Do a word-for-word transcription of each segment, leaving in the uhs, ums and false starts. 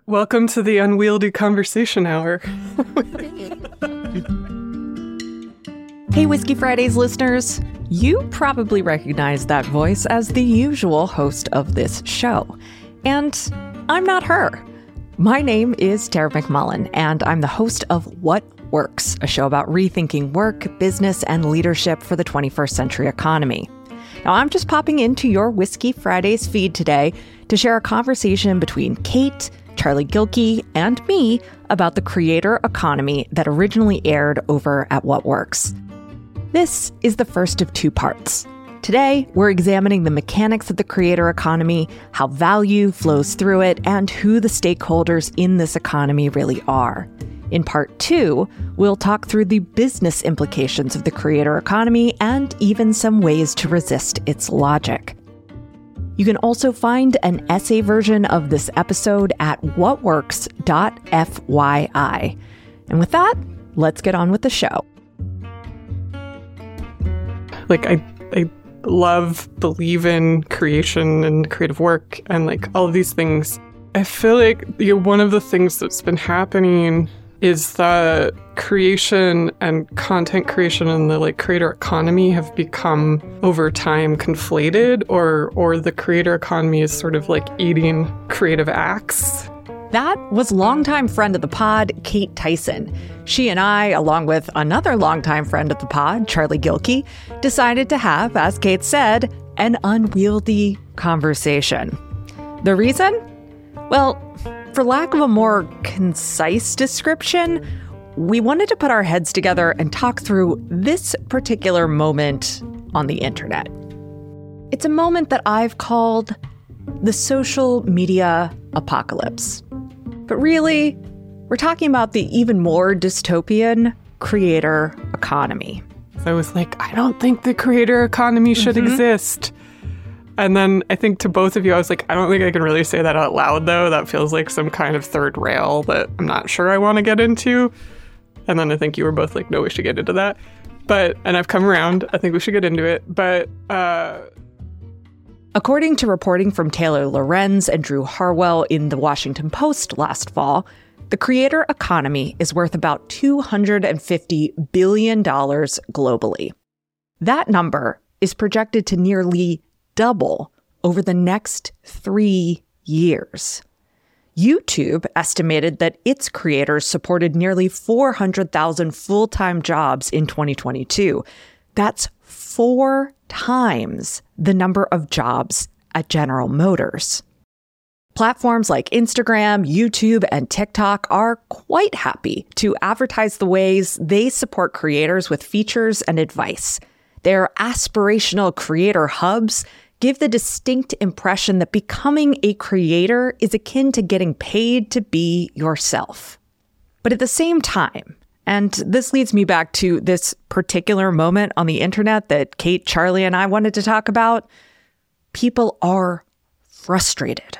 Welcome to the Unwieldy Conversation Hour. Hey, Whiskey Fridays listeners. You probably recognize that voice as the usual host of this show. And I'm not her. My name is Tara McMullin, and I'm the host of What Works, a show about rethinking work, business, and leadership for the twenty-first century economy. Now, I'm just popping into your Whiskey Fridays feed today to share a conversation between Kate, Charlie Gilkey, and me about the creator economy that originally aired over at What Works. This is the first of two parts. Today, we're examining the mechanics of the creator economy, how value flows through it, and who the stakeholders in this economy really are. In part two, we'll talk through the business implications of the creator economy and even some ways to resist its logic. You can also find an essay version of this episode at what works dot f y i. And with that, let's get on with the show. Like, I, I love, believe in creation and creative work and like all of these things. I feel like, you know, one of the things that's been happening is that creation and content creation and the like creator economy have become over time conflated, or or the creator economy is sort of like eating creative acts. That was longtime friend of the pod, Kate Tyson. She and I, along with another longtime friend of the pod, Charlie Gilkey, decided to have, as Kate said, an unwieldy conversation. The reason? Well, for lack of a more concise description, we wanted to put our heads together and talk through this particular moment on the internet. It's a moment that I've called the social media apocalypse. But really, we're talking about the even more dystopian creator economy. So I was like, I don't think the creator economy should mm-hmm. exist. And then I think to both of you, I was like, I don't think I can really say that out loud, though. That feels like some kind of third rail that I'm not sure I want to get into. And then I think you were both like, no, we should get into that. But, and I've come around. I think we should get into it. But, uh... according to reporting from Taylor Lorenz and Drew Harwell in The Washington Post last fall, the creator economy is worth about two hundred fifty billion dollars globally. That number is projected to nearly double over the next three years. YouTube estimated that its creators supported nearly four hundred thousand full-time jobs in twenty twenty-two. That's four times the number of jobs at General Motors. Platforms like Instagram, YouTube, and TikTok are quite happy to advertise the ways they support creators with features and advice. Their aspirational creator hubs give the distinct impression that becoming a creator is akin to getting paid to be yourself. But at the same time, and this leads me back to this particular moment on the internet that Kate, Charlie, and I wanted to talk about, people are frustrated.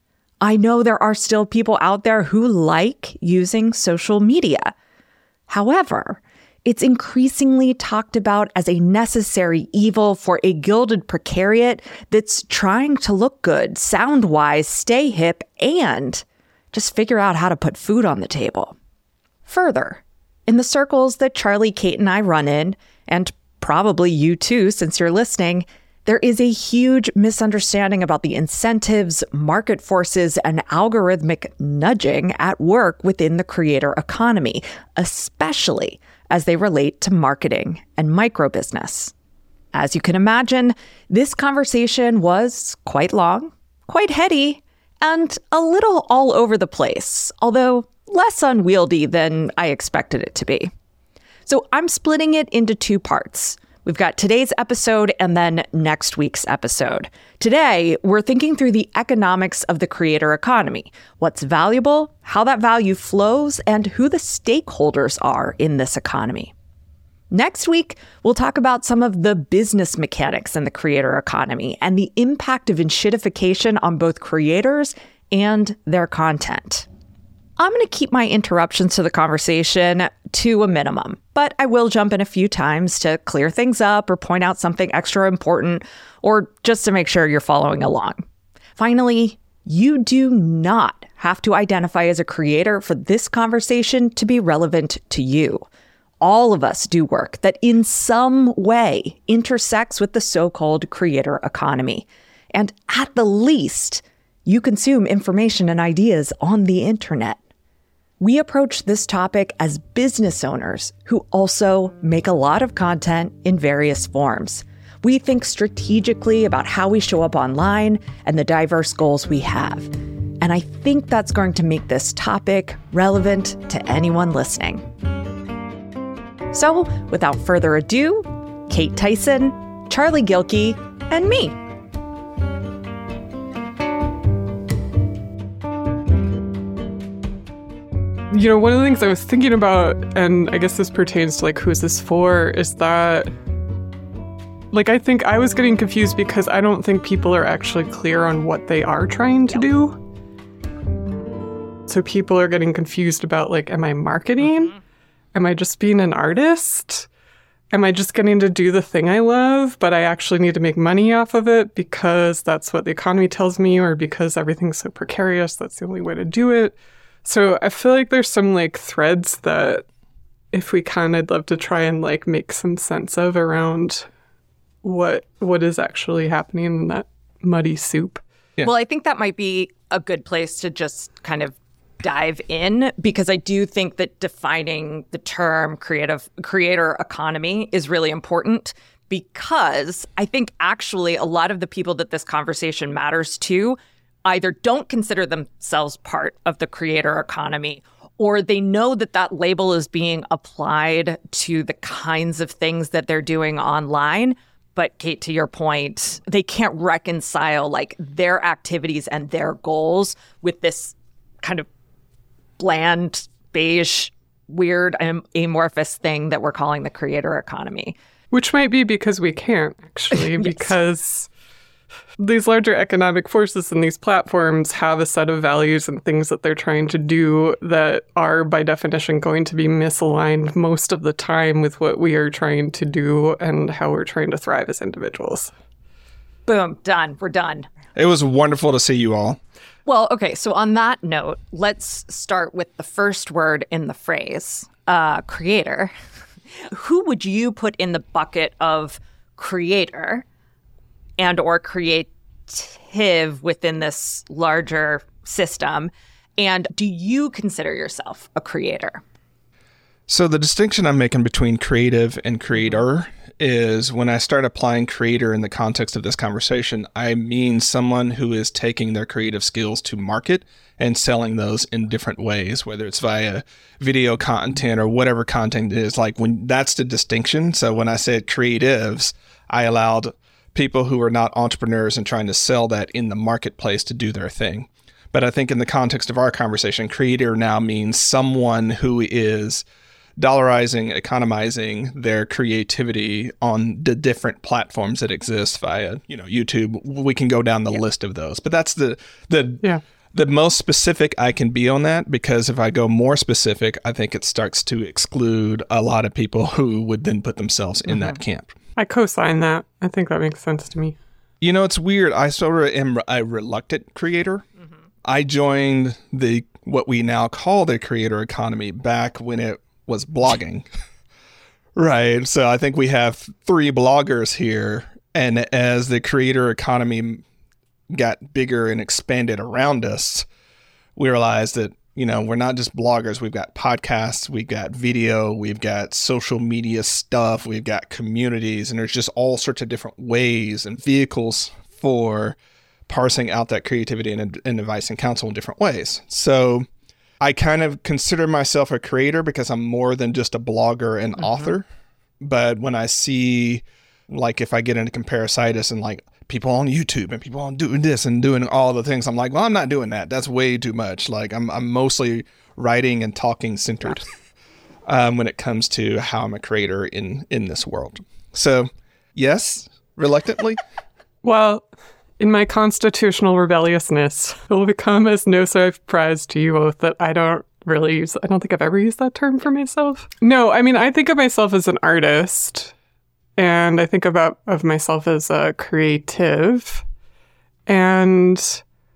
I know there are still people out there who like using social media. However, it's increasingly talked about as a necessary evil for a gilded precariat that's trying to look good, sound wise, stay hip, and just figure out how to put food on the table. Further, in the circles that Charlie, Kate, and I run in, and probably you too, since you're listening, there is a huge misunderstanding about the incentives, market forces, and algorithmic nudging at work within the creator economy, especially as they relate to marketing and microbusiness. As you can imagine, this conversation was quite long, quite heady, and a little all over the place, although less unwieldy than I expected it to be. So I'm splitting it into two parts. We've got today's episode and then next week's episode. Today, we're thinking through the economics of the creator economy, what's valuable, how that value flows, and who the stakeholders are in this economy. Next week, we'll talk about some of the business mechanics in the creator economy and the impact of enshittification on both creators and their content. I'm going to keep my interruptions to the conversation to a minimum, but I will jump in a few times to clear things up or point out something extra important, or just to make sure you're following along. Finally, you do not have to identify as a creator for this conversation to be relevant to you. All of us do work that in some way intersects with the so-called creator economy. And at the least, you consume information and ideas on the internet. We approach this topic as business owners who also make a lot of content in various forms. We think strategically about how we show up online and the diverse goals we have. And I think that's going to make this topic relevant to anyone listening. So, without further ado, Kate Tyson, Charlie Gilkey, and me. You know, one of the things I was thinking about, and I guess this pertains to like, who's this for, is that, like, I think I was getting confused because I don't think people are actually clear on what they are trying to do. So people are getting confused about, like, am I marketing? Mm-hmm. Am I just being an artist? Am I just getting to do the thing I love, but I actually need to make money off of it because that's what the economy tells me, or because everything's so precarious, that's the only way to do it? So I feel like there's some like threads that if we can, I'd love to try and like make some sense of around what what is actually happening in that muddy soup. Yeah. Well, I think that might be a good place to just kind of dive in, because I do think that defining the term creative creator economy is really important, because I think actually a lot of the people that this conversation matters to either don't consider themselves part of the creator economy, or they know that that label is being applied to the kinds of things that they're doing online. But Kate, to your point, they can't reconcile like their activities and their goals with this kind of bland, beige, weird, am- amorphous thing that we're calling the creator economy. Which might be because we can't, actually, yes. Because these larger economic forces and these platforms have a set of values and things that they're trying to do that are, by definition, going to be misaligned most of the time with what we are trying to do and how we're trying to thrive as individuals. Boom, done. We're done. It was wonderful to see you all. Well, okay, so on that note, let's start with the first word in the phrase, uh, creator. Who would you put in the bucket of creator and or creative within this larger system? And do you consider yourself a creator? So the distinction I'm making between creative and creator is when I start applying creator in the context of this conversation, I mean someone who is taking their creative skills to market and selling those in different ways, whether it's via video content or whatever content it is. Like when that's the distinction. So when I said creatives, I allowed people who are not entrepreneurs and trying to sell that in the marketplace to do their thing. But I think in the context of our conversation, creator now means someone who is dollarizing, economizing their creativity on the different platforms that exist via, you know, YouTube. We can go down the yeah. list of those, but that's the the yeah. the most specific I can be on that, because if I go more specific, I think it starts to exclude a lot of people who would then put themselves in mm-hmm. that camp. I co-sign that. I think that makes sense to me. You know, it's weird. I sort of am a reluctant creator. Mm-hmm. I joined the what we now call the creator economy back when it was blogging. Right. So I think we have three bloggers here. And as the creator economy got bigger and expanded around us, we realized that, you know, we're not just bloggers. We've got podcasts, we've got video, we've got social media stuff, we've got communities, and there's just all sorts of different ways and vehicles for parsing out that creativity and, and advice and counsel in different ways. So I kind of consider myself a creator because I'm more than just a blogger and mm-hmm. author. But when I see, like, if I get into comparisitis and like people on YouTube and people on doing this and doing all the things, I'm like, well, I'm not doing that. That's way too much. Like I'm, I'm mostly writing and talking centered um, when it comes to how I'm a creator in, in this world. So yes, reluctantly. Well, in my constitutional rebelliousness, it will become as no surprise to you both that I don't really use, I don't think I've ever used that term for myself. No, I mean, I think of myself as an artist, and I think about of myself as a creative. And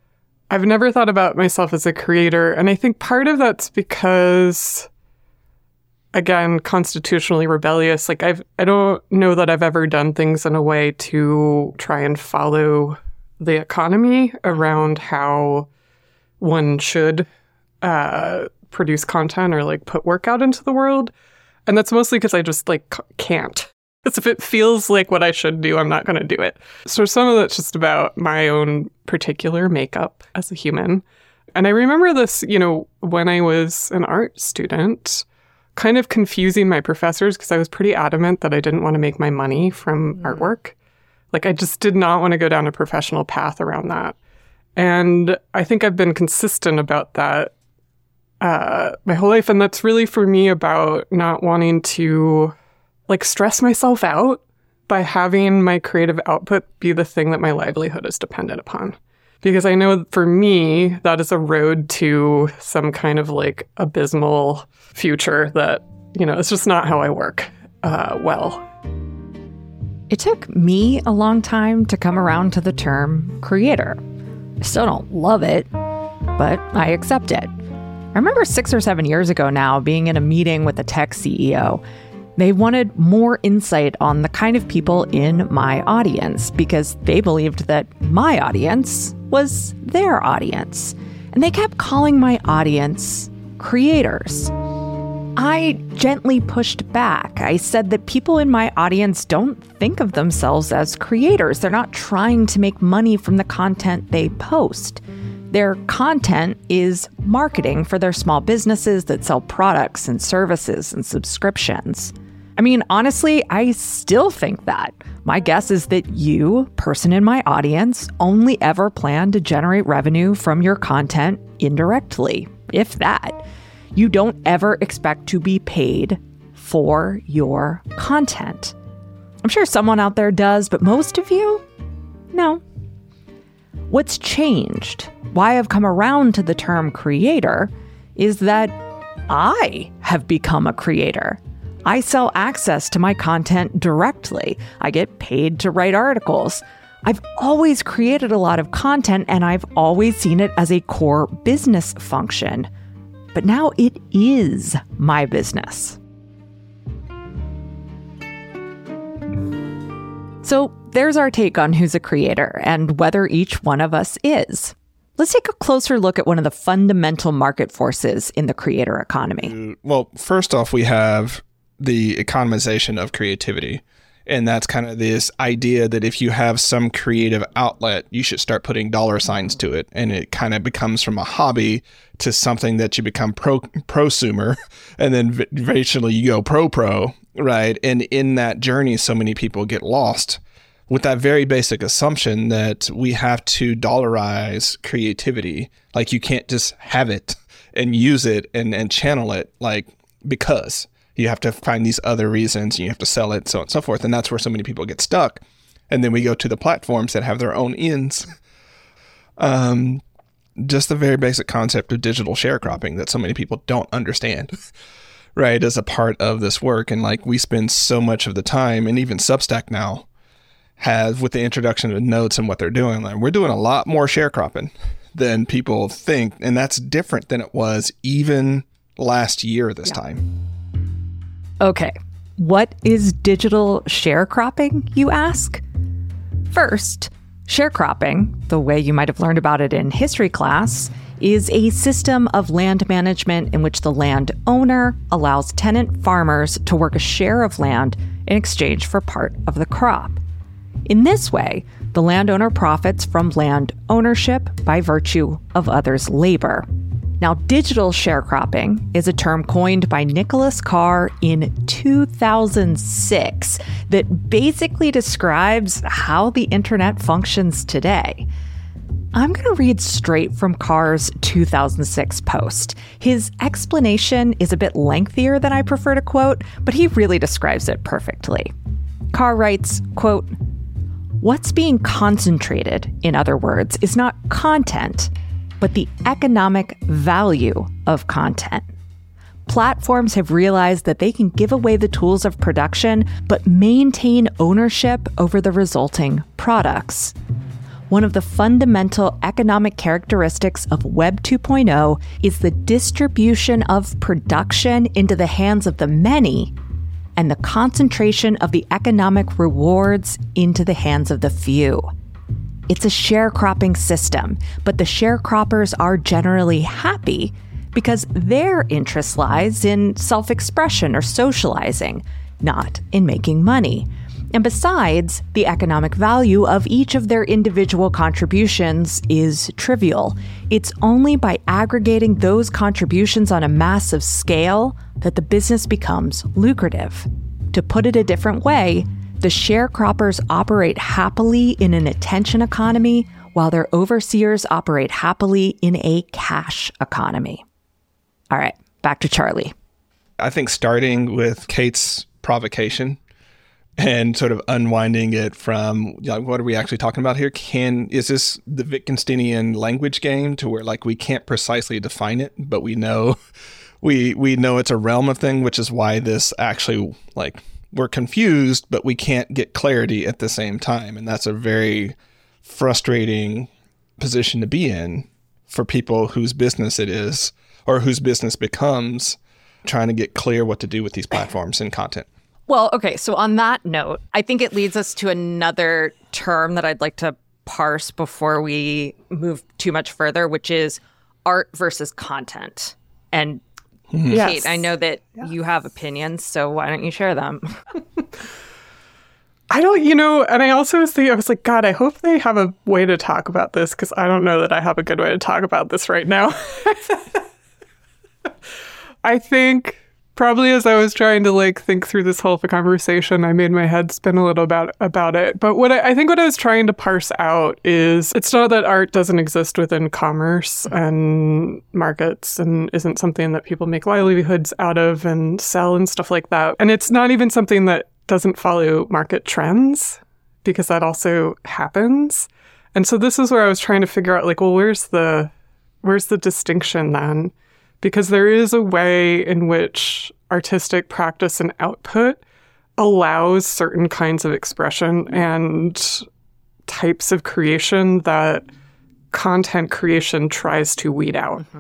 I've never thought about myself as a creator. And I think part of that's because, again, constitutionally rebellious. Like I've, I don't know that I've ever done things in a way to try and follow the economy around how one should uh, produce content or like put work out into the world. And that's mostly because I just like c- can't. Because if it feels like what I should do, I'm not going to do it. So some of that's just about my own particular makeup as a human. And I remember this, you know, when I was an art student, kind of confusing my professors because I was pretty adamant that I didn't want to make my money from mm. artwork. Like I just did not want to go down a professional path around that. And I think I've been consistent about that uh, my whole life. And that's really for me about not wanting to like stress myself out by having my creative output be the thing that my livelihood is dependent upon. Because I know for me, that is a road to some kind of like abysmal future that, you know, it's just not how I work uh, well. It took me a long time to come around to the term creator. I still don't love it, but I accept it. I remember six or seven years ago now being in a meeting with a tech C E O. They wanted more insight on the kind of people in my audience because they believed that my audience was their audience. And they kept calling my audience creators. I gently pushed back. I said that people in my audience don't think of themselves as creators. They're not trying to make money from the content they post. Their content is marketing for their small businesses that sell products and services and subscriptions. I mean, honestly, I still think that. My guess is that you, person in my audience, only ever plan to generate revenue from your content indirectly, if that. You don't ever expect to be paid for your content. I'm sure someone out there does, but most of you, no. What's changed, why I've come around to the term creator, is that I have become a creator. I sell access to my content directly. I get paid to write articles. I've always created a lot of content and I've always seen it as a core business function. But now it is my business. So there's our take on who's a creator and whether each one of us is. Let's take a closer look at one of the fundamental market forces in the creator economy. Well, first off, we have the economization of creativity. And that's kind of this idea that if you have some creative outlet, you should start putting dollar signs to it. And it kind of becomes from a hobby to something that you become pro prosumer. And then eventually you go pro-pro, right? And in that journey, so many people get lost with that very basic assumption that we have to dollarize creativity. Like you can't just have it and use it and, and channel it like because. You have to find these other reasons, and you have to sell it, so on and so forth. And that's where so many people get stuck. And then we go to the platforms that have their own ends. um, just the very basic concept of digital sharecropping that so many people don't understand, right, as a part of this work. And like we spend so much of the time, and even Substack now has, with the introduction of notes and what they're doing, like we're doing a lot more sharecropping than people think. And that's different than it was even last year this yeah. time. Okay, what is digital sharecropping, you ask? First, sharecropping, the way you might have learned about it in history class, is a system of land management in which the landowner allows tenant farmers to work a share of land in exchange for part of the crop. In this way, the landowner profits from land ownership by virtue of others' labor. Now, digital sharecropping is a term coined by Nicholas Carr in two thousand six that basically describes how the internet functions today. I'm going to read straight from Carr's two thousand six post. His explanation is a bit lengthier than I prefer to quote, but he really describes it perfectly. Carr writes, quote, "What's being concentrated, in other words, is not content, but the economic value of content. Platforms have realized that they can give away the tools of production, but maintain ownership over the resulting products. One of the fundamental economic characteristics of Web two point oh is the distribution of production into the hands of the many and the concentration of the economic rewards into the hands of the few. It's a sharecropping system, but the sharecroppers are generally happy because their interest lies in self-expression or socializing, not in making money. And besides, the economic value of each of their individual contributions is trivial. It's only by aggregating those contributions on a massive scale that the business becomes lucrative. To put it a different way, the sharecroppers operate happily in an attention economy, while their overseers operate happily in a cash economy. All right, back to Charlie. I think starting with Kate's provocation and sort of unwinding it from, you know, what are we actually talking about here? Can is this the Wittgensteinian language game to where like we can't precisely define it, but we know we we know it's a realm of thing, which is why this actually like we're confused, but we can't get clarity at the same time, and that's a very frustrating position to be in for people whose business it is or whose business becomes trying to get clear what to do with these platforms and content. Well, okay, so on that note, I think it leads us to another term that I'd like to parse before we move too much further, which is art versus content. And mm-hmm. Yes. Kate, I know that yeah. you have opinions, so why don't you share them? I don't, you know, and I also was thinking, I was like, God, I hope they have a way to talk about this, because I don't know that I have a good way to talk about this right now. I think probably as I was trying to like think through this whole conversation, I made my head spin a little about about it. But what I, I think what I was trying to parse out is it's not that art doesn't exist within commerce and markets and isn't something that people make livelihoods out of and sell and stuff like that. And it's not even something that doesn't follow market trends, because that also happens. And so this is where I was trying to figure out like, well, where's the where's the distinction then? Because there is a way in which artistic practice and output allows certain kinds of expression and types of creation that content creation tries to weed out. Mm-hmm.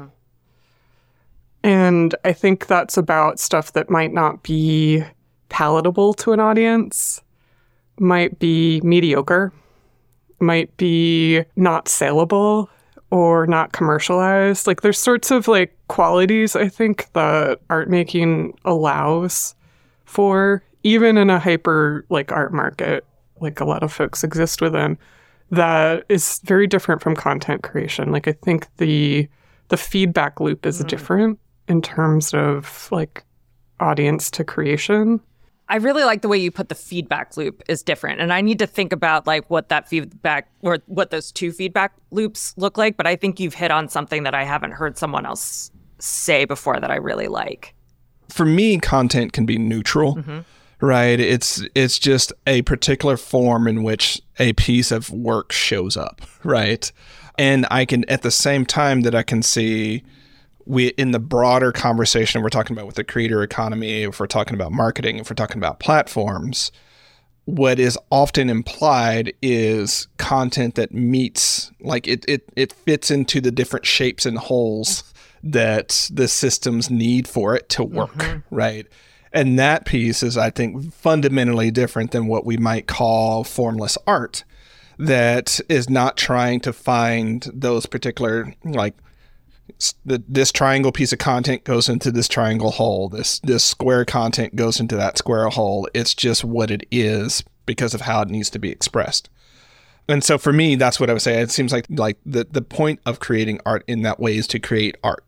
And I think that's about stuff that might not be palatable to an audience, might be mediocre, might be not saleable, or not commercialized. Like there's sorts of like qualities I think that art making allows for, even in a hyper like art market like a lot of folks exist within, that is very different from content creation. Like I think the the feedback loop is mm. different in terms of like audience to creation. I really like the way you put the feedback loop is different. And I need to think about like what that feedback or what those two feedback loops look like. But I think you've hit on something that I haven't heard someone else say before that I really like. For me, content can be neutral, mm-hmm. right? It's it's just a particular form in which a piece of work shows up, right? And I can, at the same time that I can see we in the broader conversation we're talking about with the creator economy, if we're talking about marketing, if we're talking about platforms, what is often implied is content that meets, like it it it fits into the different shapes and holes that the systems need for it to work, mm-hmm. right? And that piece is, I think, fundamentally different than what we might call formless art, that is not trying to find those particular, like, The, this triangle piece of content goes into this triangle hole. This this square content goes into that square hole. It's just what it is because of how it needs to be expressed. And so for me, that's what I would say. It seems like like the, the point of creating art in that way is to create art.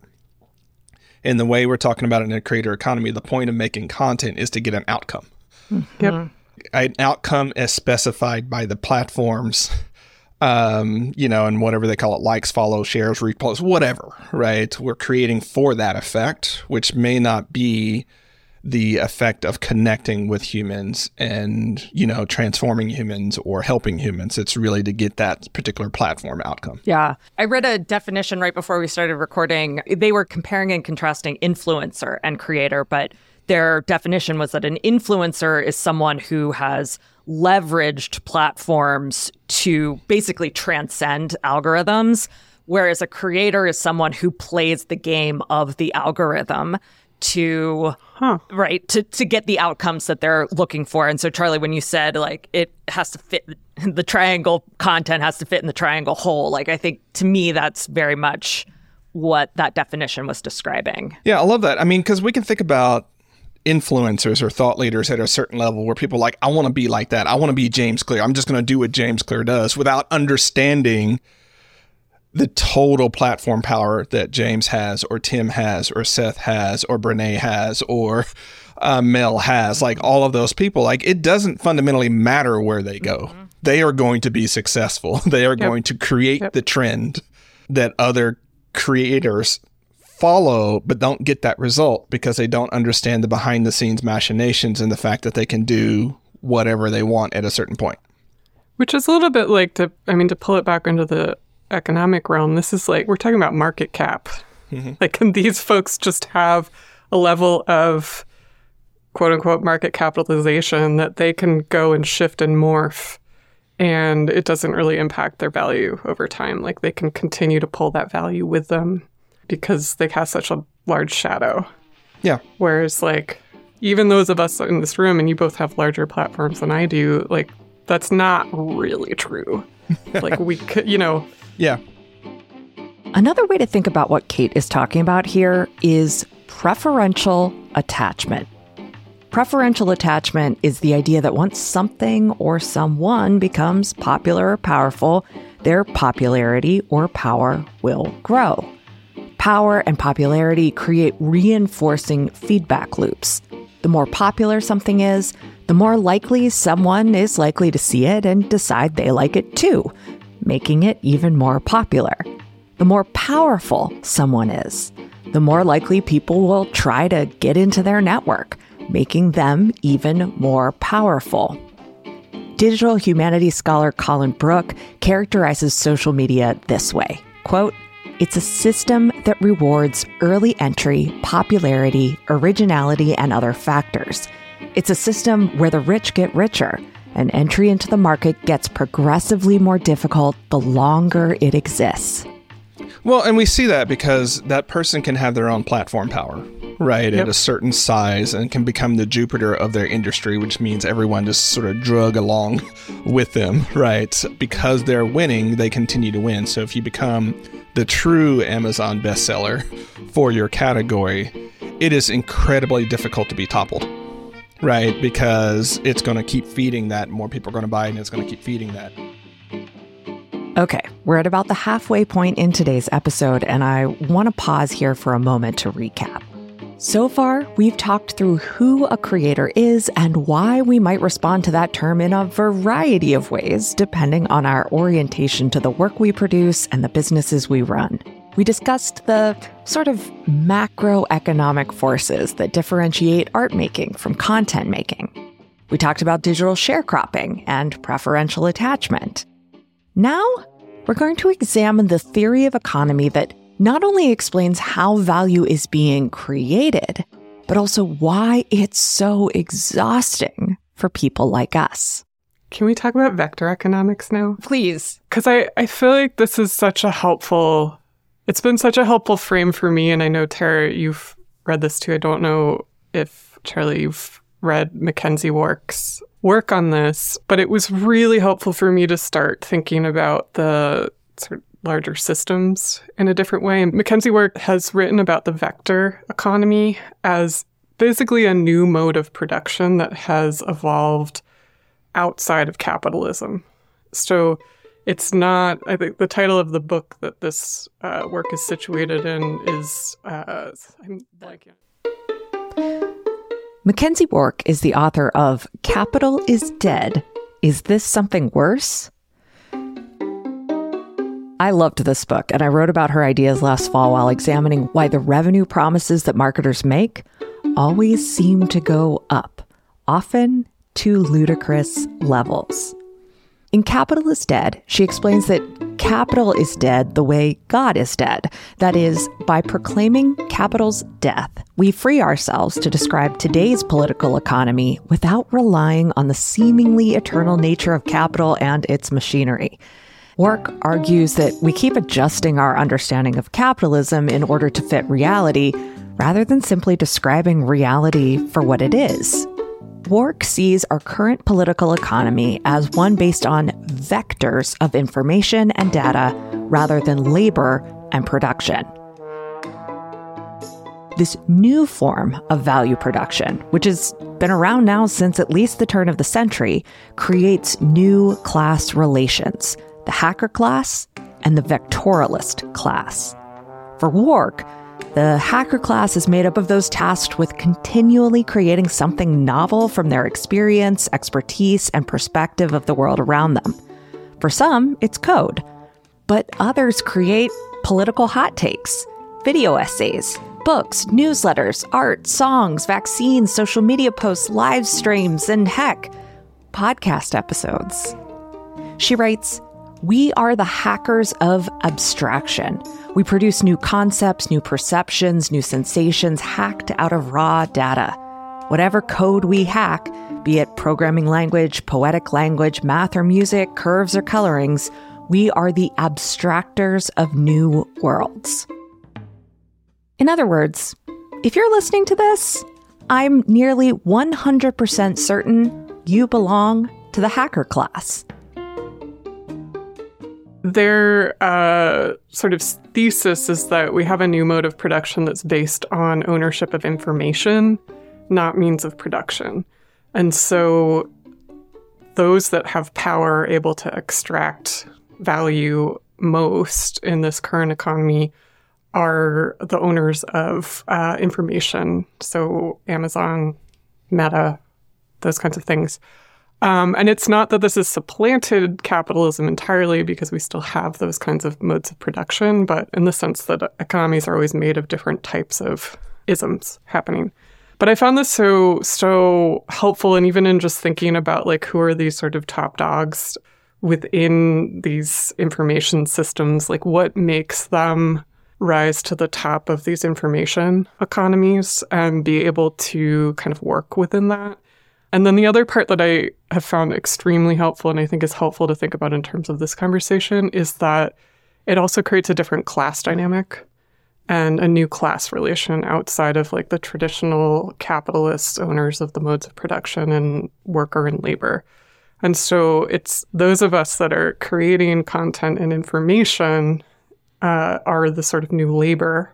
In the way we're talking about it in a creator economy, the point of making content is to get an outcome. Mm-hmm. Yep. An outcome as specified by the platforms, um, you know, and whatever they call it, likes, follows, shares, reposts, whatever, right? We're creating for that effect, which may not be the effect of connecting with humans and, you know, transforming humans or helping humans. It's really to get that particular platform outcome. Yeah. I read a definition right before we started recording. They were comparing and contrasting influencer and creator, but their definition was that an influencer is someone who has leveraged platforms to basically transcend algorithms, whereas a creator is someone who plays the game of the algorithm to huh. right to to get the outcomes that they're looking for. And so, Charlie, when you said like it has to fit, the triangle content has to fit in the triangle hole, like I think to me that's very much what that definition was describing. Yeah, I love that. I mean, because we can think about influencers or thought leaders at a certain level where people are like, I want to be like that. I want to be James Clear. I'm just going to do what James Clear does, without understanding the total platform power that James has, or Tim has, or Seth has, or Brene has, or uh, Mel has. Like all of those people, like it doesn't fundamentally matter where they go. Mm-hmm. They are going to be successful. They are yep. going to create yep. the trend that other creators follow, but don't get that result because they don't understand the behind the scenes machinations and the fact that they can do whatever they want at a certain point. Which is a little bit like, to, I mean, to pull it back into the economic realm, this is like, we're talking about market cap. Mm-hmm. Like, can these folks just have a level of quote unquote market capitalization that they can go and shift and morph, and it doesn't really impact their value over time? Like, they can continue to pull that value with them because they cast such a large shadow. Yeah. Whereas, like, even those of us in this room, and you both have larger platforms than I do, like, that's not really true. Like, we could, you know. Yeah. Another way to think about what Kate is talking about here is preferential attachment. Preferential attachment is the idea that once something or someone becomes popular or powerful, their popularity or power will grow. Power and popularity create reinforcing feedback loops. The more popular something is, the more likely someone is likely to see it and decide they like it too, making it even more popular. The more powerful someone is, the more likely people will try to get into their network, making them even more powerful. Digital humanities scholar Colin Brook characterizes social media this way, quote, "It's a system that rewards early entry, popularity, originality, and other factors. It's a system where the rich get richer, and entry into the market gets progressively more difficult the longer it exists." Well, and we see that because that person can have their own platform power, right, yep. at a certain size, and can become the Jupiter of their industry, which means everyone just sort of drug along with them, right? Because they're winning, they continue to win. So if you become the true Amazon bestseller for your category, it is incredibly difficult to be toppled, right? Because it's going to keep feeding that. More people are going to buy it, and it's going to keep feeding that. Okay, we're at about the halfway point in today's episode, and I want to pause here for a moment to recap. So far, we've talked through who a creator is and why we might respond to that term in a variety of ways, depending on our orientation to the work we produce and the businesses we run. We discussed the sort of macroeconomic forces that differentiate art making from content making. We talked about digital sharecropping and preferential attachment. Now, we're going to examine the theory of economy that not only explains how value is being created, but also why it's so exhausting for people like us. Can we talk about vector economics now? Please. Because I, I feel like this is such a helpful, it's been such a helpful frame for me. And I know, Tara, you've read this too. I don't know if, Charlie, you've read Mackenzie Wark's work on this, but it was really helpful for me to start thinking about the sort of larger systems in a different way. And Mackenzie Wark has written about the vector economy as basically a new mode of production that has evolved outside of capitalism. So it's not, I think the title of the book that this uh, work is situated in is, uh, I'm blanking. Mackenzie Wark is the author of Capital is Dead. Is This Something Worse? I loved this book, and I wrote about her ideas last fall while examining why the revenue promises that marketers make always seem to go up, often to ludicrous levels. In Capital is Dead, she explains that capital is dead the way God is dead. That is, by proclaiming capital's death, we free ourselves to describe today's political economy without relying on the seemingly eternal nature of capital and its machinery. Work argues that we keep adjusting our understanding of capitalism in order to fit reality, rather than simply describing reality for what it is. Work sees our current political economy as one based on vectors of information and data rather than labor and production. This new form of value production, which has been around now since at least the turn of the century, creates new class relations, the hacker class and the vectorialist class. For Work, the hacker class is made up of those tasked with continually creating something novel from their experience, expertise, and perspective of the world around them. For some, it's code, but others create political hot takes, video essays, books, newsletters, art, songs, vaccines, social media posts, live streams, and heck, podcast episodes. She writes, "We are the hackers of abstraction. We produce new concepts, new perceptions, new sensations hacked out of raw data. Whatever code we hack, be it programming language, poetic language, math or music, curves or colorings, we are the abstractors of new worlds." In other words, if you're listening to this, I'm nearly one hundred percent certain you belong to the hacker class. Their uh, sort of thesis is that we have a new mode of production that's based on ownership of information, not means of production. And so those that have power are able to extract value most in this current economy are the owners of uh, information. So Amazon, Meta, those kinds of things. Um, and it's not that this has supplanted capitalism entirely, because we still have those kinds of modes of production, but in the sense that economies are always made of different types of isms happening. But I found this so, so helpful, and even in just thinking about like who are these sort of top dogs within these information systems, like what makes them rise to the top of these information economies and be able to kind of work within that. And then the other part that I have found extremely helpful, and I think is helpful to think about in terms of this conversation, is that it also creates a different class dynamic and a new class relation outside of like the traditional capitalist owners of the modes of production and worker and labor. And so it's those of us that are creating content and information uh, are the sort of new labor.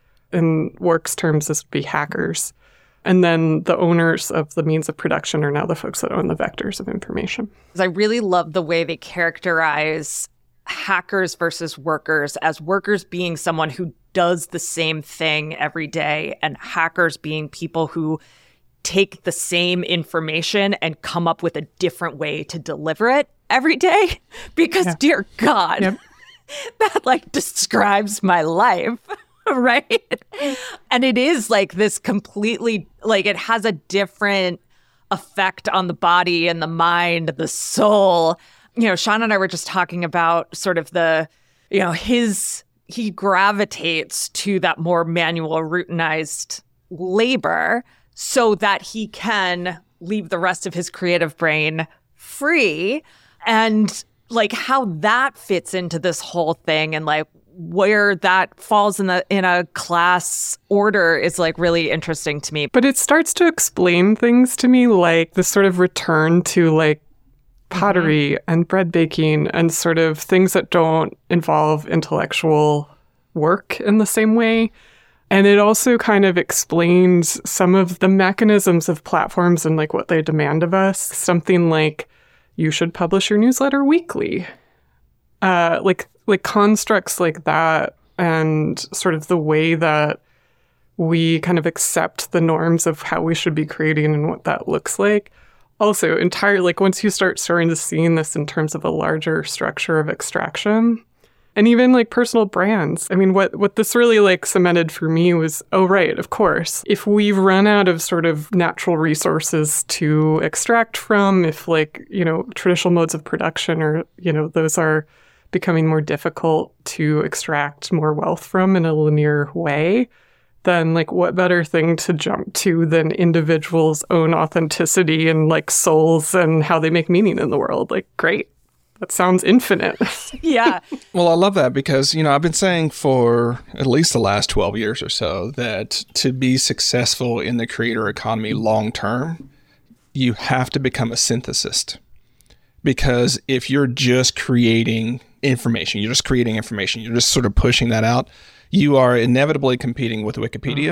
In Work's terms, this would be hackers. And then the owners of the means of production are now the folks that own the vectors of information. I really love the way they characterize hackers versus workers as workers being someone who does the same thing every day and hackers being people who take the same information and come up with a different way to deliver it every day. Because, yeah. dear God, yep. that like describes my life. Right? And it is like this completely, like it has a different effect on the body and the mind, the soul. You know, Sean and I were just talking about sort of the, you know, his, he gravitates to that more manual, routinized labor so that he can leave the rest of his creative brain free. And like how that fits into this whole thing and like, where that falls in the in a class order is like really interesting to me. But it starts to explain things to me, like this sort of return to like pottery mm-hmm. and bread baking and sort of things that don't involve intellectual work in the same way. And it also kind of explains some of the mechanisms of platforms and like what they demand of us. Something like you should publish your newsletter weekly. Uh, like like constructs like that and sort of the way that we kind of accept the norms of how we should be creating and what that looks like. Also, entirely, like once you start starting to see this in terms of a larger structure of extraction and even like personal brands. I mean, what, what this really like cemented for me was, oh, right, of course, if we've run out of sort of natural resources to extract from, if like, you know, traditional modes of production or, you know, those are becoming more difficult to extract more wealth from in a linear way, then like what better thing to jump to than individuals' own authenticity and like souls and how they make meaning in the world? Like, great. That sounds infinite. Yeah. Well, I love that because, you know, I've been saying for at least the last twelve years or so that to be successful in the creator economy long term, you have to become a synthesist. Because if you're just creating information, you're just creating information, you're just sort of pushing that out, you are inevitably competing with Wikipedia,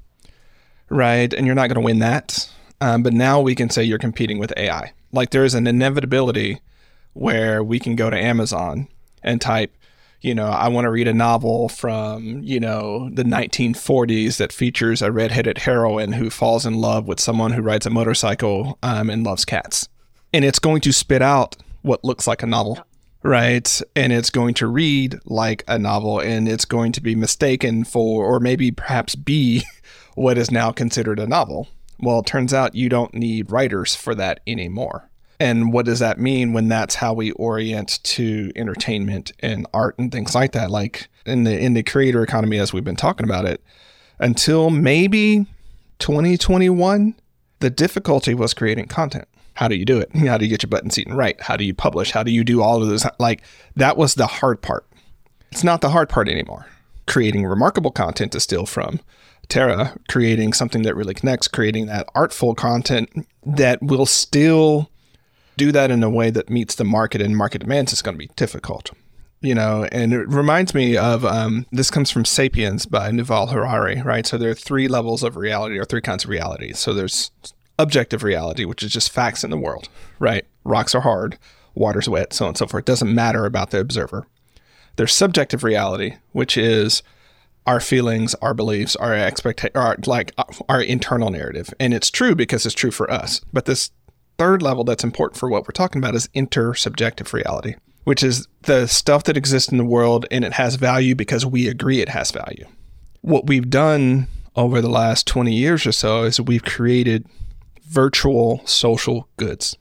mm-hmm. right? And you're not going to win that. Um, but now we can say you're competing with A I. Like there is an inevitability where we can go to Amazon and type, you know, I want to read a novel from, you know, the nineteen forties that features a redheaded heroine who falls in love with someone who rides a motorcycle um, and loves cats. And it's going to spit out what looks like a novel, right? And it's going to read like a novel, and it's going to be mistaken for, or maybe perhaps be what is now considered a novel. Well, it turns out you don't need writers for that anymore. And what does that mean when that's how we orient to entertainment and art and things like that? Like in the in the creator economy, as we've been talking about it, until maybe twenty twenty-one, the difficulty was creating content. How do you do it? How do you get your button seat and write? How do you publish? How do you do all of this? Like that was the hard part. It's not the hard part anymore. Creating remarkable content is still from Tara, creating something that really connects, creating that artful content that will still do that in a way that meets the market and market demands is going to be difficult, you know. And it reminds me of um, this comes from Sapiens by Yuval Harari, right? So there are three levels of reality, or three kinds of reality. So there's objective reality, which is just facts in the world, right? Rocks are hard, water's wet, so on and so forth. It doesn't matter about the observer. There's subjective reality, which is our feelings, our beliefs, our expectations, our, like our internal narrative. And it's true because it's true for us. But this third level that's important for what we're talking about is intersubjective reality, which is the stuff that exists in the world and it has value because we agree it has value. What we've done over the last twenty years or so is we've created virtual social goods,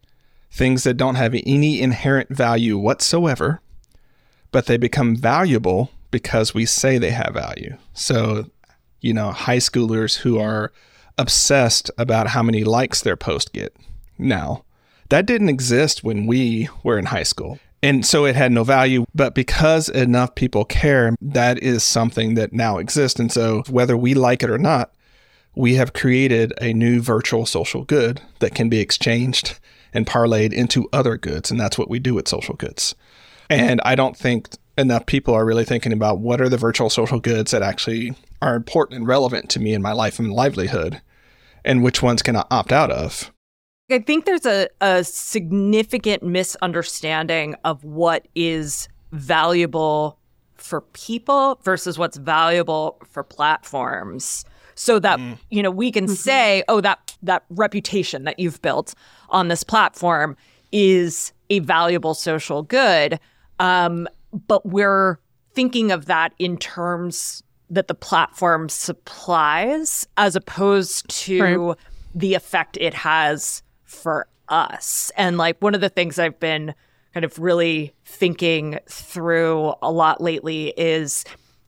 things that don't have any inherent value whatsoever, but they become valuable because we say they have value. So, you know, high schoolers who are obsessed about how many likes their post get. Now, that didn't exist when we were in high school. And so it had no value, but because enough people care, that is something that now exists. And so whether we like it or not, we have created a new virtual social good that can be exchanged and parlayed into other goods. And that's what we do with social goods. And I don't think enough people are really thinking about what are the virtual social goods that actually are important and relevant to me in my life and livelihood, and which ones can I opt out of. I think there's a, a significant misunderstanding of what is valuable for people versus what's valuable for platforms. So that, mm. you know, we can mm-hmm. say, oh, that that reputation that you've built on this platform is a valuable social good. Um, but we're thinking of that in terms that the platform supplies as opposed to right. the effect it has for us. And like one of the things I've been kind of really thinking through a lot lately is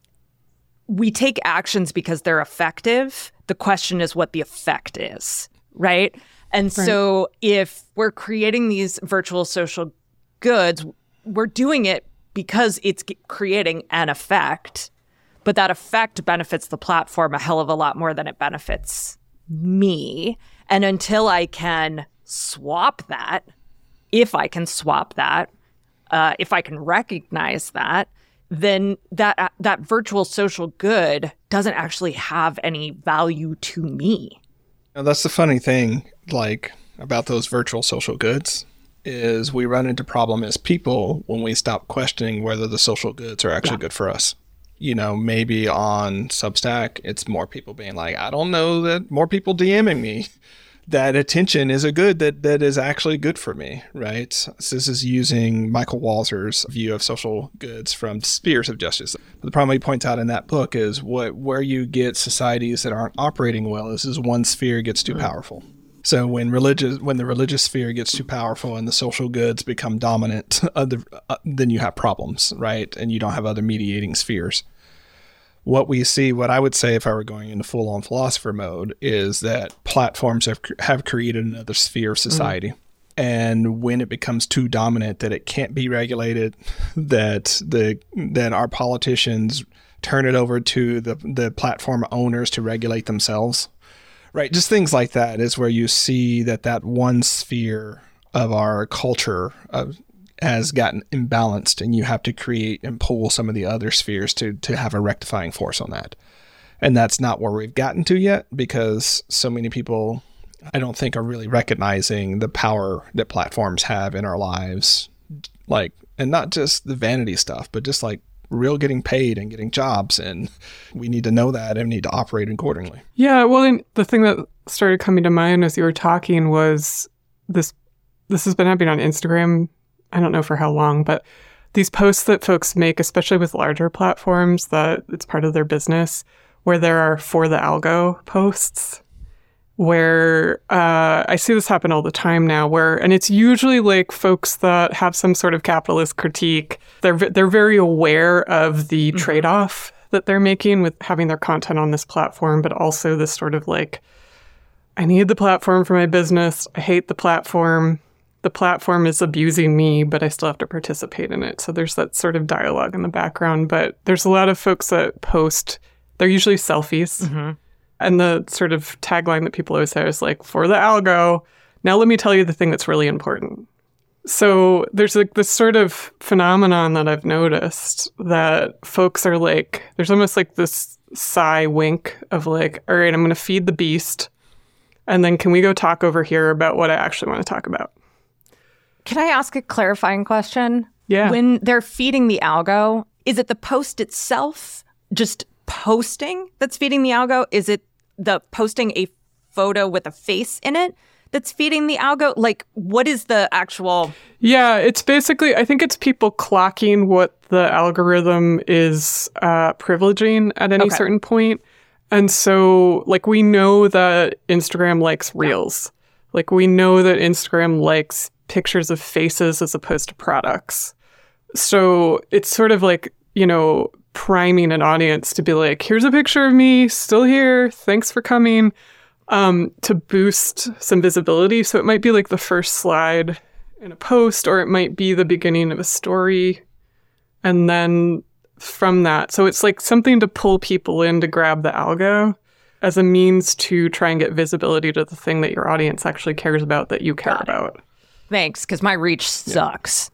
we take actions because they're effective. The question is what the effect is, right? And right. so if we're creating these virtual social goods, we're doing it because it's creating an effect, but that effect benefits the platform a hell of a lot more than it benefits me. And until I can swap that, if I can swap that, uh, if I can recognize that, then that uh, that virtual social good doesn't actually have any value to me. Now, that's the funny thing, like, about those virtual social goods, is we run into problem as people when we stop questioning whether the social goods are actually yeah. good for us. You know, maybe on Substack, it's more people being like, I don't know that more people DMing me. That attention is a good that, that is actually good for me, right? So this is using Michael Walzer's view of social goods from spheres of justice. But the problem he points out in that book is what where you get societies that aren't operating well is, is one sphere gets too powerful. So when religious, when the religious sphere gets too powerful and the social goods become dominant, other, uh, then you have problems, right? And you don't have other mediating spheres. What we see, what I would say if I were going into full-on philosopher mode, is that platforms have have created another sphere of society. Mm. And when it becomes too dominant that it can't be regulated, that the that our politicians turn it over to the the platform owners to regulate themselves. Right, just things like that is where you see that that one sphere of our culture uh, has gotten imbalanced, and you have to create and pull some of the other spheres to to have a rectifying force on that. And that's not where we've gotten to yet, because so many people, I don't think, are really recognizing the power that platforms have in our lives, like, and not just the vanity stuff, but just like real getting paid and getting jobs, and we need to know that and need to operate accordingly. Yeah, well, and the thing that started coming to mind as you were talking was this this has been happening on Instagram, I don't know for how long, but these posts that folks make, especially with larger platforms that it's part of their business, where there are for the algo posts, where uh, I see this happen all the time now, where, and it's usually like folks that have some sort of capitalist critique. They're they're very aware of the mm-hmm. trade-off that they're making with having their content on this platform, but also this sort of like, I need the platform for my business. I hate the platform. The platform is abusing me, but I still have to participate in it. So there's that sort of dialogue in the background. But there's a lot of folks that post, they're usually selfies. Mm-hmm. And the sort of tagline that people always say is like, for the algo, now let me tell you the thing that's really important. So there's like this sort of phenomenon that I've noticed that folks are like, there's almost like this sigh wink of like, all right, I'm going to feed the beast. And then can we go talk over here about what I actually want to talk about? Can I ask a clarifying question? Yeah. When they're feeding the algo, is it the post itself just posting that's feeding the algo? Is it the posting a photo with a face in it that's feeding the algo? Like, what is the actual... Yeah, it's basically, I think it's people clocking what the algorithm is uh, privileging at any okay. certain point. And so, like, we know that Instagram likes Reels. Like, we know that Instagram likes pictures of faces as opposed to products. So it's sort of like, you know, priming an audience to be like, here's a picture of me, still here, thanks for coming, um, to boost some visibility. So it might be like the first slide in a post, or it might be the beginning of a story. And then from that, so it's like something to pull people in to grab the algo as a means to try and get visibility to the thing that your audience actually cares about, that you care about. Thanks, because my reach sucks.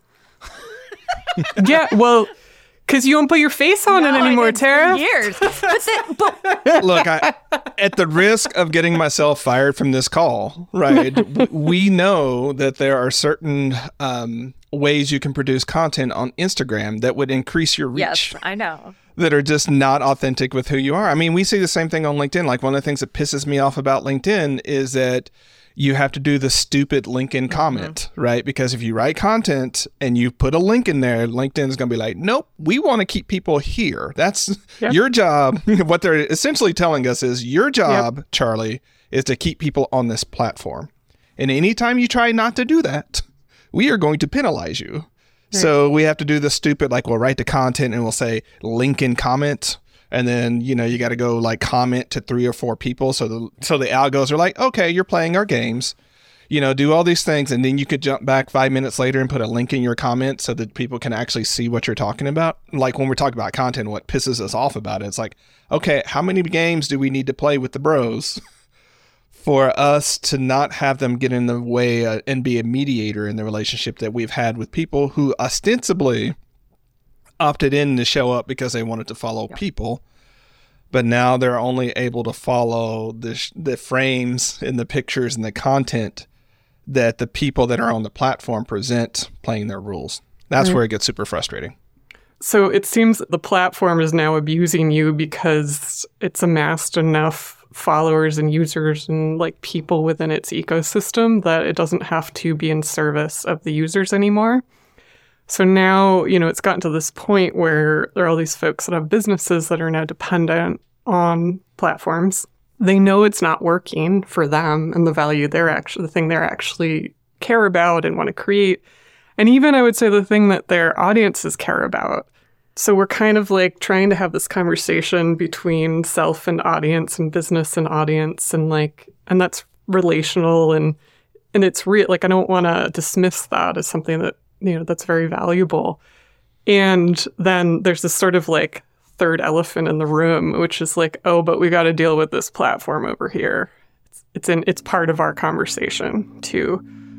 Yeah, well... Because you don't put your face on no, it anymore, Tara. Years. But the, but- Look, I, at the risk of getting myself fired from this call, right, we know that there are certain um, ways you can produce content on Instagram that would increase your reach. Yes, I know. That are just not authentic with who you are. I mean, we see the same thing on LinkedIn. Like, one of the things that pisses me off about LinkedIn is that you have to do the stupid link in comment, mm-hmm. right? Because if you write content and you put a link in there, LinkedIn is going to be like, nope, we want to keep people here. That's yep. your job. What they're essentially telling us is your job, yep. Charlie, is to keep people on this platform. And anytime you try not to do that, we are going to penalize you. Right. So we have to do the stupid, like, we'll write the content and we'll say link in comment. And then, you know, you got to go like comment to three or four people. So the so the algos are like, okay, you're playing our games, you know, do all these things. And then you could jump back five minutes later and put a link in your comment so that people can actually see what you're talking about. Like when we're talking about content, what pisses us off about it, it's like, okay, how many games do we need to play with the bros for us to not have them get in the way uh, and be a mediator in the relationship that we've had with people who ostensibly opted in to show up because they wanted to follow yeah. people, but now they're only able to follow the sh- the frames and the pictures and the content that the people that are on the platform present, playing their rules. That's right. Where it gets super frustrating. So it seems the platform is now abusing you because it's amassed enough followers and users and like people within its ecosystem that it doesn't have to be in service of the users anymore. So now, you know, it's gotten to this point where there are all these folks that have businesses that are now dependent on platforms. they know it's not working for them and the value they're actually, the thing they're actually care about and want to create. And even I would say the thing that their audiences care about. So we're kind of like trying to have this conversation between self and audience and business and audience, and like, and that's relational and, and it's real. Like, I don't want to dismiss that as something that, you know, that's very valuable. And then there's this sort of like third elephant in the room, which is like, oh, but we got to deal with this platform over here. It's, it's in, it's part of our conversation too.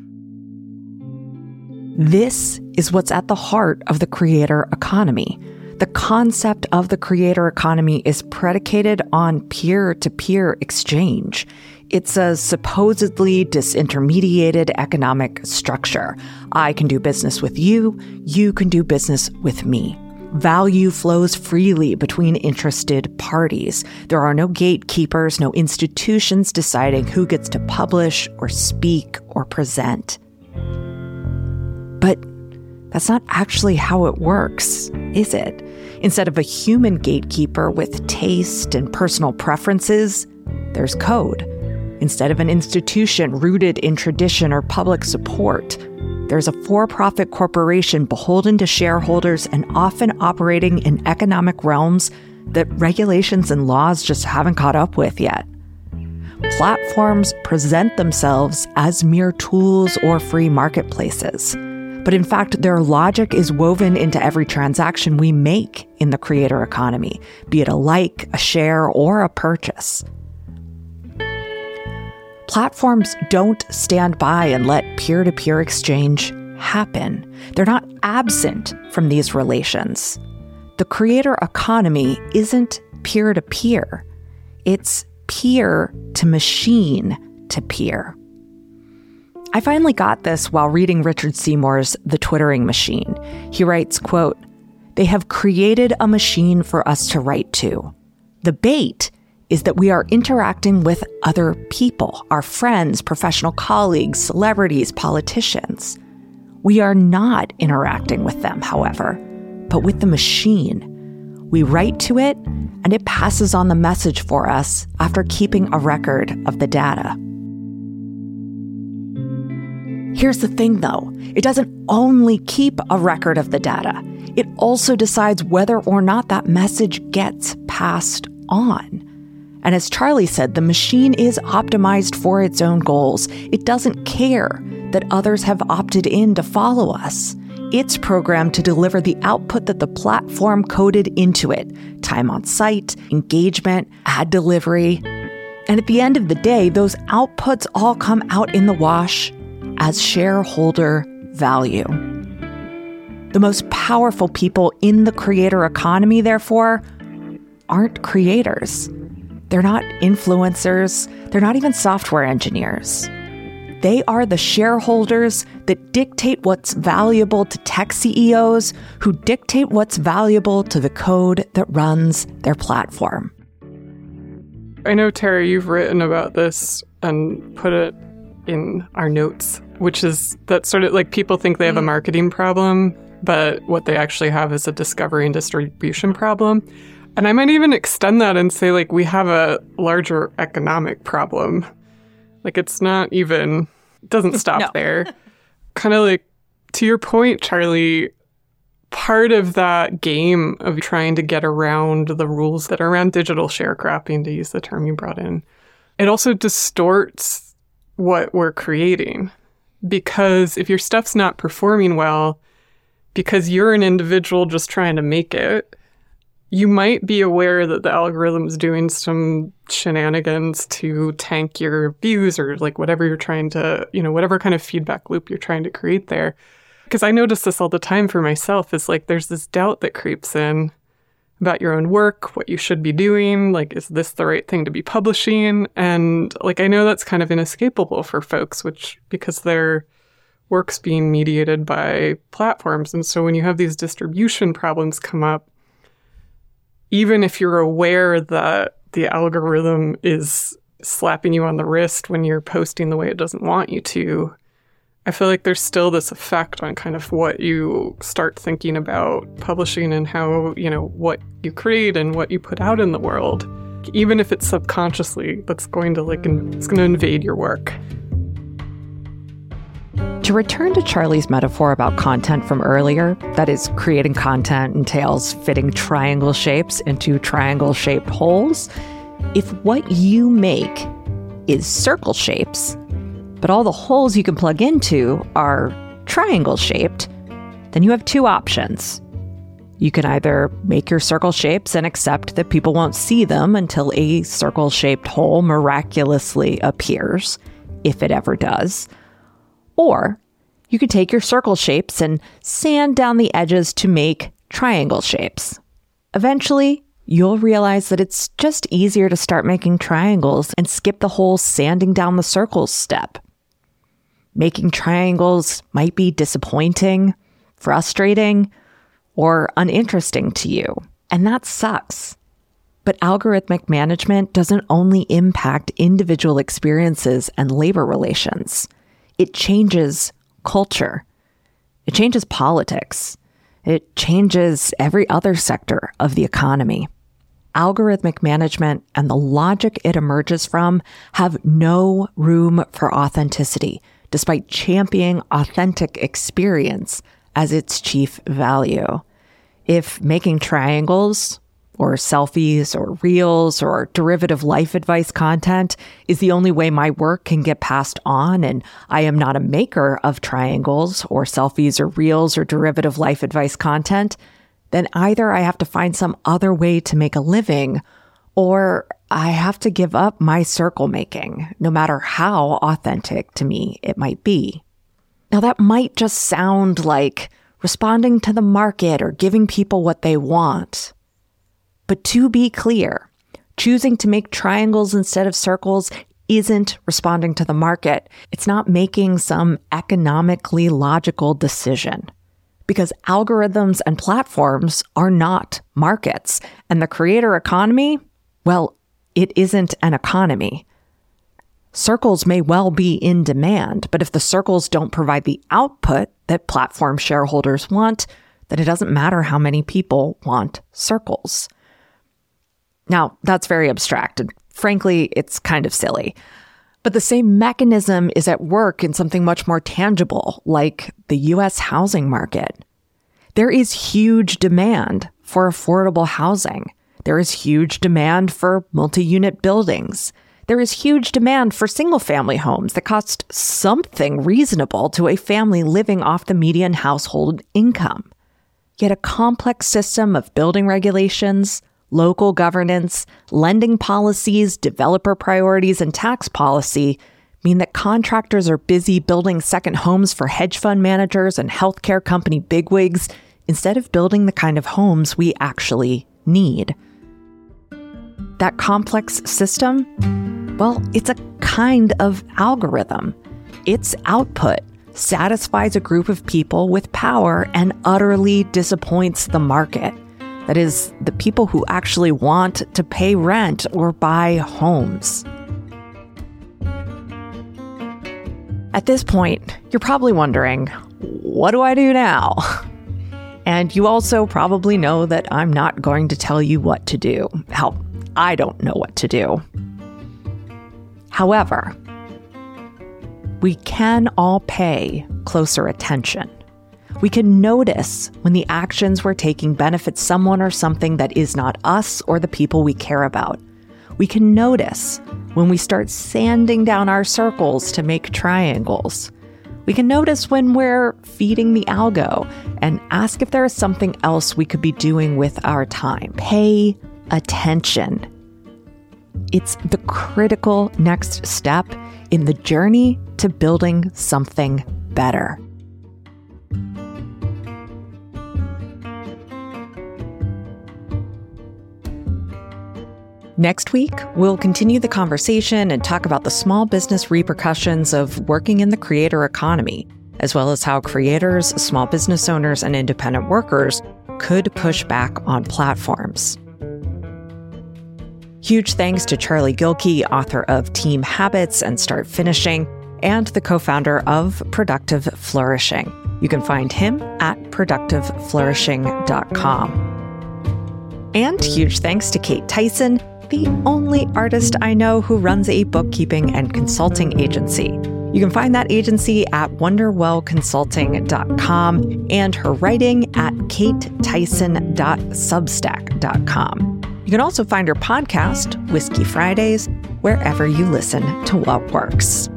This is what's at the heart of the creator economy. The concept of the creator economy is predicated on peer-to-peer exchange. It's a supposedly disintermediated economic structure. I can do business with you, you can do business with me. Value flows freely between interested parties. There are no gatekeepers, no institutions deciding who gets to publish or speak or present. But that's not actually how it works, is it? Instead of a human gatekeeper with taste and personal preferences, there's code. Instead of an institution rooted in tradition or public support, there's a for-profit corporation beholden to shareholders and often operating in economic realms that regulations and laws just haven't caught up with yet. Platforms present themselves as mere tools or free marketplaces. But in fact, their logic is woven into every transaction we make in the creator economy, be it a like, a share, or a purchase. Platforms don't stand by and let peer-to-peer exchange happen. They're not absent from these relations. The creator economy isn't peer-to-peer. It's peer-to-machine-to-peer. I finally got this while reading Richard Seymour's The Twittering Machine. He writes, quote, "They have created a machine for us to write to. The bait is that we are interacting with other people, our friends, professional colleagues, celebrities, politicians. We are not interacting with them, however, but with the machine. We write to it, and it passes on the message for us after keeping a record of the data." Here's the thing, though. It doesn't only keep a record of the data. It also decides whether or not that message gets passed on. And as Charlie said, the machine is optimized for its own goals. It doesn't care that others have opted in to follow us. It's programmed to deliver the output that the platform coded into it: time on site, engagement, ad delivery. And at the end of the day, those outputs all come out in the wash as shareholder value. The most powerful people in the creator economy, therefore, aren't creators. They're not influencers. They're not even software engineers. They are the shareholders that dictate what's valuable to tech C E Os, who dictate what's valuable to the code that runs their platform. I know, Tara, you've written about this and put it in our notes, which is that sort of like people think they have a marketing problem, but what they actually have is a discovery and distribution problem. And I might even extend that and say, like, we have a larger economic problem. Like, it's not even, it doesn't stop no. there. Kind of like, to your point, Charlie, part of that game of trying to get around the rules that are around digital sharecropping, to use the term you brought in, it also distorts what we're creating. Because if your stuff's not performing well, because you're an individual just trying to make it, you might be aware that the algorithm's doing some shenanigans to tank your views or like whatever you're trying to, you know, whatever kind of feedback loop you're trying to create there. Because I notice this all the time for myself, is like there's this doubt that creeps in about your own work, what you should be doing, like, is this the right thing to be publishing? And like, I know that's kind of inescapable for folks, which because their work's being mediated by platforms. And so when you have these distribution problems come up, even if you're aware that the algorithm is slapping you on the wrist when you're posting the way it doesn't want you to, I feel like there's still this effect on kind of what you start thinking about publishing and how, you know, what you create and what you put out in the world. like even if it's subconsciously, that's going to like in, it's going to invade your work. To return to Charlie's metaphor about content from earlier, that is, creating content entails fitting triangle shapes into triangle-shaped holes. If what you make is circle shapes, but all the holes you can plug into are triangle-shaped, then you have two options. You can either make your circle shapes and accept that people won't see them until a circle-shaped hole miraculously appears, if it ever does. Or you could take your circle shapes and sand down the edges to make triangle shapes. Eventually, you'll realize that it's just easier to start making triangles and skip the whole sanding down the circles step. Making triangles might be disappointing, frustrating, or uninteresting to you, and that sucks. But algorithmic management doesn't only impact individual experiences and labor relations. It changes culture. It changes politics. It changes every other sector of the economy. Algorithmic management and the logic it emerges from have no room for authenticity, despite championing authentic experience as its chief value. If making triangles, or selfies, or reels, or derivative life advice content is the only way my work can get passed on, and I am not a maker of triangles, or selfies, or reels, or derivative life advice content, then either I have to find some other way to make a living, or I have to give up my circle making, no matter how authentic to me it might be. Now, that might just sound like responding to the market or giving people what they want. But to be clear, choosing to make triangles instead of circles isn't responding to the market. It's not making some economically logical decision. Because algorithms and platforms are not markets. And the creator economy, well, it isn't an economy. Circles may well be in demand, but if the circles don't provide the output that platform shareholders want, then it doesn't matter how many people want circles. Now, that's very abstract, and frankly, it's kind of silly. But the same mechanism is at work in something much more tangible, like the U S housing market. There is huge demand for affordable housing. There is huge demand for multi-unit buildings. There is huge demand for single-family homes that cost something reasonable to a family living off the median household income. Yet a complex system of building regulations, local governance, lending policies, developer priorities, and tax policy mean that contractors are busy building second homes for hedge fund managers and healthcare company bigwigs instead of building the kind of homes we actually need. That complex system, well, it's a kind of algorithm. Its output satisfies a group of people with power and utterly disappoints the market. That is, the people who actually want to pay rent or buy homes. At this point, you're probably wondering, what do I do now? And you also probably know that I'm not going to tell you what to do. Hell, I don't know what to do. However, we can all pay closer attention. We can notice when the actions we're taking benefit someone or something that is not us or the people we care about. We can notice when we start sanding down our circles to make triangles. We can notice when we're feeding the algo and ask if there is something else we could be doing with our time. Pay attention. It's the critical next step in the journey to building something better. Next week, we'll continue the conversation and talk about the small business repercussions of working in the creator economy, as well as how creators, small business owners, and independent workers could push back on platforms. Huge thanks to Charlie Gilkey, author of Team Habits and Start Finishing, and the co-founder of Productive Flourishing. You can find him at productive flourishing dot com. And huge thanks to Kate Tyson, the only artist I know who runs a bookkeeping and consulting agency. You can find that agency at wonderwell consulting dot com and her writing at kate tyson dot substack dot com. You can also find her podcast, Whiskey Fridays, wherever you listen to What Works.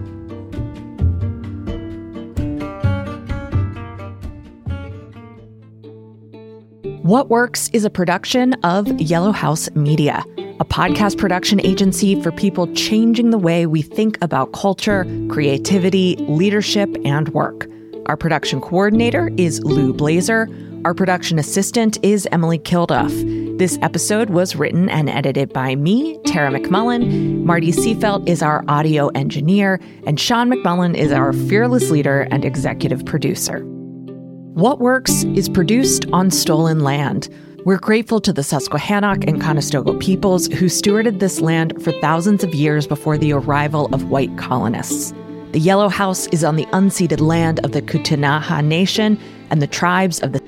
What Works is a production of Yellow House Media, a podcast production agency for people changing the way we think about culture, creativity, leadership, and work. Our production coordinator is Lou Blazer. Our production assistant is Emily Kilduff. This episode was written and edited by me, Tara McMullen. Marty Seafelt is our audio engineer, and Sean McMullen is our fearless leader and executive producer. What Works is produced on stolen land. We're grateful to the Susquehannock and Conestoga peoples who stewarded this land for thousands of years before the arrival of white colonists. The Yellow House is on the unceded land of the Ktunaxa Nation and the tribes of the